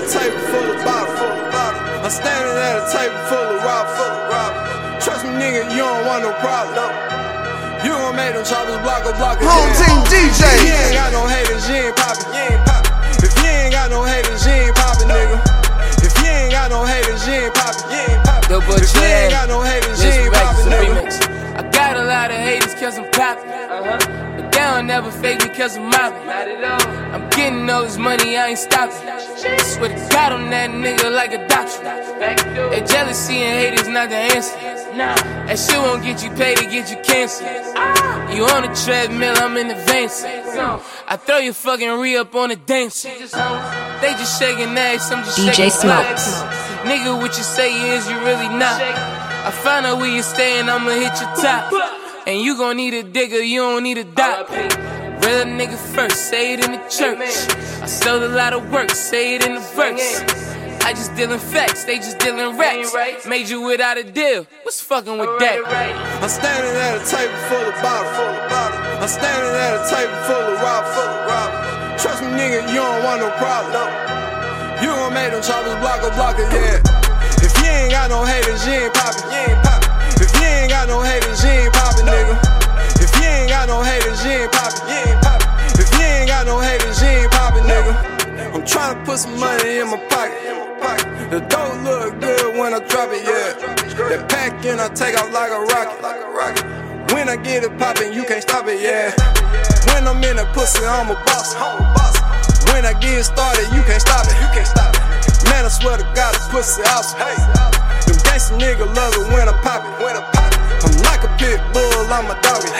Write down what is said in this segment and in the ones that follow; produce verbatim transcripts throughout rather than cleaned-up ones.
a table full of bottles. I'm standing at a table full of robbers. Trust me, nigga, you don't want no problem. You gon' make them choppers block a block again. Home team D J. If you ain't got no haters, you ain't poppin'. If you ain't got no haters, you ain't poppin', nigga. If you ain't got no haters, you ain't poppin'. If you ain't got no haters, you ain't poppin', nigga. I got a lot of haters cause I'm poppin'. Uh-huh. But they don't never fake me cause I'm moppin'. Not at all. I'm getting all this money, I ain't stoppin'. I swear to God on that nigga like a doctor. That jealousy and hate is not the answer. Nah. That shit won't get you paid, it get you cancer. Ah. You on the treadmill, I'm in advance. I throw your fucking re-up on the dance. They just shaking ass, I'm just D J shaking Smokes. Nigga, what you say is you really not. I find out where you stayin', I'ma hit your top. And you gon' need a digger, you don't need a dot. Real nigga first, say it in the church. I sold a lot of work, say it in the verse. I just dealin' facts, they just dealin' raps. Made you without a deal, what's fucking with that? I'm standing at a table full of bottles. I'm standing at a table full of robbers. Trust me, nigga, you don't want no problem. You gon' make them choppers block a block again. If you ain't got no haters, you ain't poppin'. If you ain't got no haters, you ain't poppin', nigga. If you ain't got no haters, you ain't poppin'. If you ain't got no haters, you ain't poppin', nigga. I'm tryna put some money in my pocket. The dough look good when I drop it, yeah. That pack in, I take off like a rocket. When I get it poppin', you can't stop it, yeah. When I'm in the pussy, I'm a boss. When I get started, you can't stop it. Man, I swear to God, the pussy awesome. Them gangsta nigga love it when I pop it. I'm like a pit bull, I'm a doggy.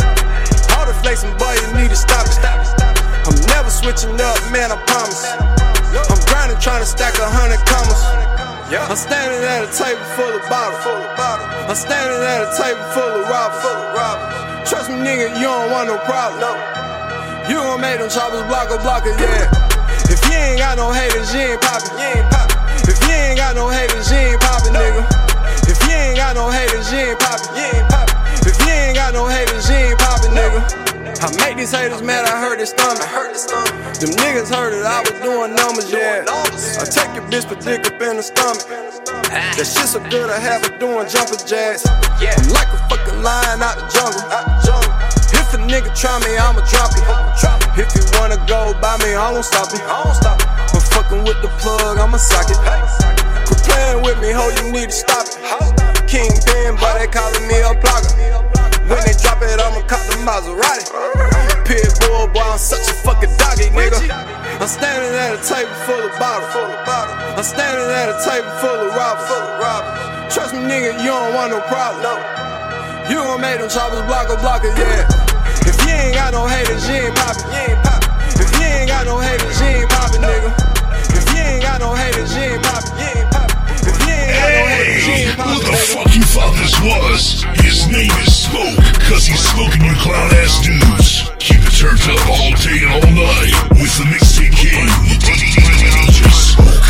All the flexing, boy, you need to stop it. I'm never switching up, man, I promise. I'm grinding, trying to stack a hundred commas. I'm standing at a table full of bottles. I'm standing at a table full of robbers. Trust me, nigga, you don't want no problem. You gon' make them choppers block a block again. If you ain't got no haters, you ain't poppin'. If you ain't got no haters, you ain't poppin', nigga. If you ain't got no haters, you ain't poppin'. If you ain't got no haters, you ain't poppin', nigga. I make these haters mad, I hurt their stomach. Them niggas heard it, I was doing numbers, yeah. I take your bitch, but dick up in the stomach. That shit so good, I have her doing jumper jacks. I'm like a fucking lion out the jungle. If a nigga try me, I'ma drop it. If you wanna go by me, I won't stop it. I'm fucking with the plug, I'ma sock it. Quit playing with me, ho, you need to stop it. Kingpin, but they calling me a blogger. When they drop it, I'ma cop the Maserati. Pitbull, boy, I'm such a fucking doggy, nigga. I'm standing at a table full of bottles. I'm standing at a table full of robbers. Trust me, nigga, you don't want no problem. You gon' make them choppers block a block again. If you ain't got no haters, you ain't poppin'. If you ain't got no haters, you ain't poppin', nigga. If you ain't got no haters, you ain't poppin'. If you ain't got no haters, you ain't poppin'. Who the fuck you thought this was? His name is Smoke, cause he's smoking you clown ass dudes. Keep it turned up all